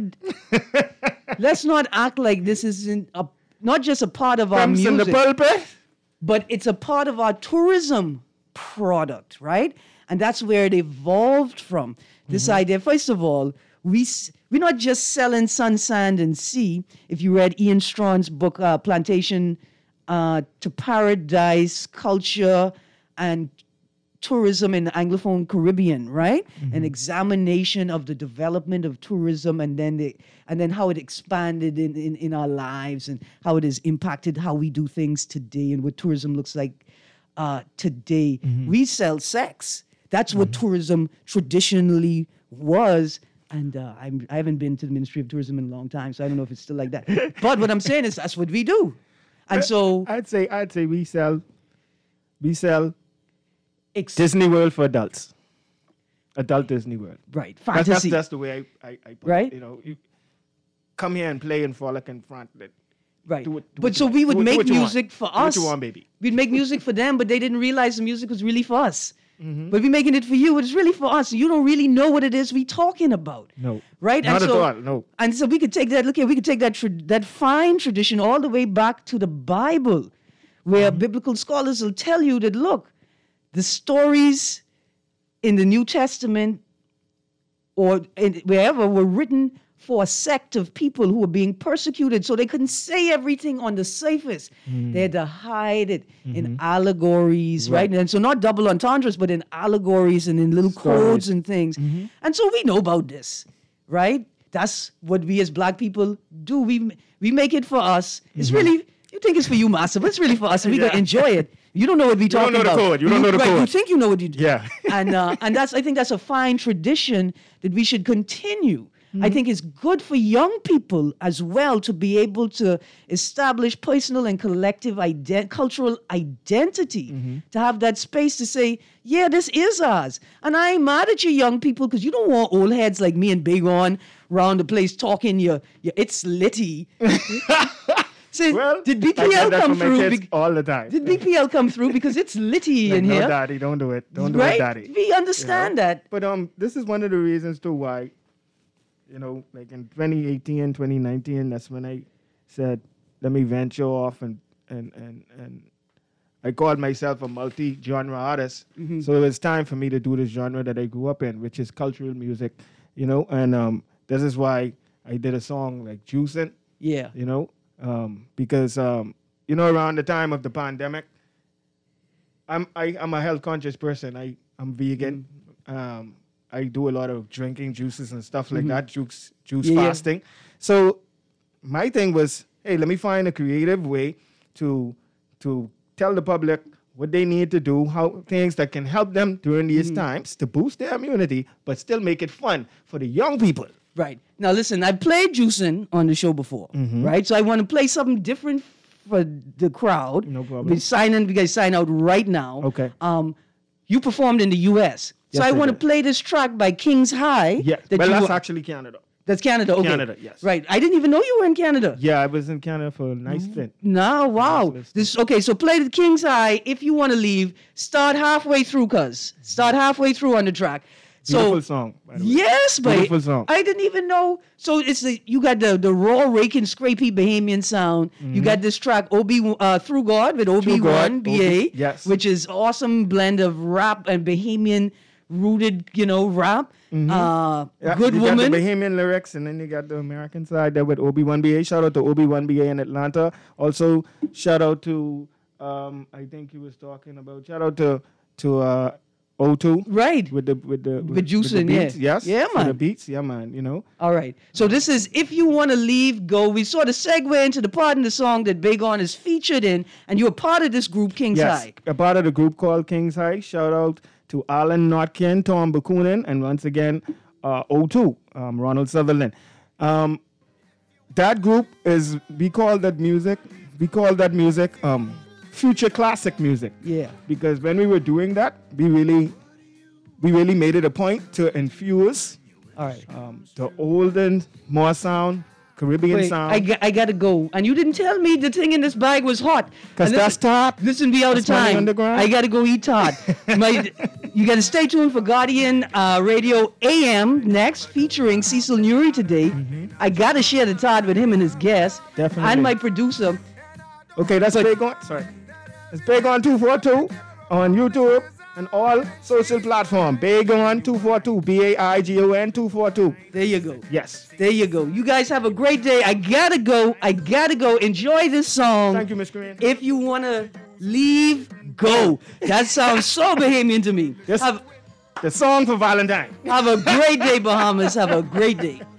Let's not act like this isn't a, not just a part of our Crumbs in the music, pulpit? but it's a part of our tourism product, right? And that's where it evolved from. This Mm-hmm. idea, first of all, we s- we're not just selling sun, sand, and sea. If you read Ian Strawn's book, uh, Plantation uh, to Paradise, Culture and Tourism in the Anglophone Caribbean, right? An examination of the development of tourism and then the, and then how it expanded in, in, in our lives and how it has impacted how we do things today and what tourism looks like uh, today. We sell sex. That's what tourism traditionally was. And uh, I'm, I haven't been to the Ministry of Tourism in a long time, so I don't know if it's still like that. But what I'm saying is that's what we do. And so I'd say I'd say we sell we sell ex- Disney World for adults. Adult Disney World. right, That's, that's, fantasy. that's the way I, I, I put Right. it. You know, you come here and play and frolic in front. That Right. do what- do but what so you we want. would Do what- do make what you want. music for Do what us. you want, baby. We'd make music for them, but they didn't realize the music was really for us. Mm-hmm. But we're making it for you. It's really for us. You don't really know what it is we talking about. No. Right? Not and at so, all, no. And so we could take that, look here, we could take that tra- that fine tradition all the way back to the Bible, where Mm-hmm. biblical scholars will tell you that, look, the stories in the New Testament or in, wherever were written for a sect of people who were being persecuted, so they couldn't say everything on the surface. They had to hide it in allegories, right? And so not double entendres, but in allegories and in little codes and things. And so we know about this, right? That's what we as black people do. We we make it for us. It's really, you think it's for you, master, but it's really for us, and we Yeah. gonna enjoy it. You don't know what we don't talking know the about. code. You don't know the right, You code. think you know what you do. Yeah. and uh, and that's I think that's a fine tradition that we should continue. I think it's good for young people as well to be able to establish personal and collective ident- cultural identity, to have that space to say, yeah, this is ours. And I ain't mad at you young people because you don't want old heads like me and Big On round the place talking your, your it's litty. So Well, did B I P get L that come from my through? kids Be- all the time. did B P L come through because it's litty Like, in no, here? daddy, don't do it. Don't do right? it, daddy. We understand that. But um, this is one of the reasons too why, you know, like in twenty eighteen, twenty nineteen, that's when I said, let me venture off and and and and I called myself a multi-genre artist. So it was time for me to do this genre that I grew up in, which is cultural music, you know. And um, this is why I did a song like Juicin', Yeah. you know, um, because um, you know, around the time of the pandemic, I'm I, I'm a health conscious person. I I'm vegan. Um, I do a lot of drinking juices and stuff like that, juice juice Yeah, yeah. fasting. So my thing was, hey, let me find a creative way to to tell the public what they need to do, how things that can help them during these times to boost their immunity, but still make it fun for the young people. Right. Now, listen, I played Juicin' on the show before, Mm-hmm. right? So I want to play something different for the crowd. No problem. We sign in, we guys sign out right now. Okay. Um, you performed in the U S. So Yes, I I want to did. play this track by Kings High. Yeah, that well, you that's were- actually Canada. That's Canada, okay. Canada, yes. Right. I didn't even know you were in Canada. Yeah, I was in Canada for a nice Mm-hmm. stint. No, wow. listening. This okay, so play the King's High. If you want to leave, start halfway through, cuz. Start halfway through on the track. Beautiful So song, by the way. yes, but Beautiful song. I didn't even know. So it's the you got the the raw, raking, scrapey Bahamian sound. You got this track Obi uh, Through God with Obi Mm-hmm. God, One B A, Obi- yes. which is awesome blend of rap and Bahamian rooted, you know, rap. Uh, Mm-hmm. Yeah, good you woman. got the Bahamian lyrics, and then you got the American side there with Obi One B A. Shout out to Obi One B A in Atlanta. Also, shout out to um, I think he was talking about. Shout out to to uh, O two. Right. With the with the with, With Juicin', the yeah. beats, yes. Yeah, for the man. beats, yeah, man. You know. All right. So this is If You Want to Leave, Go. We sort of segue into the part in the song that Big On is featured in, and you're part of this group, King's Yes, High. a part of the group called King's High. Shout out to Alan Notkin, Tom Bakunin, and once again, uh, O two, um, Ronald Sutherland. Um, that group is, we call that music, we call that music um, future classic music. Yeah. Because when we were doing that, we really, we really made it a point to infuse All right. um, the olden, more sound, Caribbean Wait, sound. I, ga- I gotta go. And you didn't tell me the thing in this bag was hot. 'Cause And that's listen- top. Listen, be out of That's money time. underground. I gotta go eat Todd. My, you gotta stay tuned for Guardian uh, Radio A M next, featuring Cecil Nuri today. I gotta share the Todd with him and his guests. Definitely. And my producer. Okay, that's Big On. Sorry, it's Big On two forty-two on YouTube and all social platforms. Big On two forty-two, B A I G O N two forty-two. There you go. Yes. There you go. You guys have a great day. I gotta go. I gotta go. Enjoy this song. Thank you, Miss Green. If you wanna leave, go. That sounds so Bahamian to me. Yes. Have, The song for Valentine. have a great day, Bahamas. Have a great day.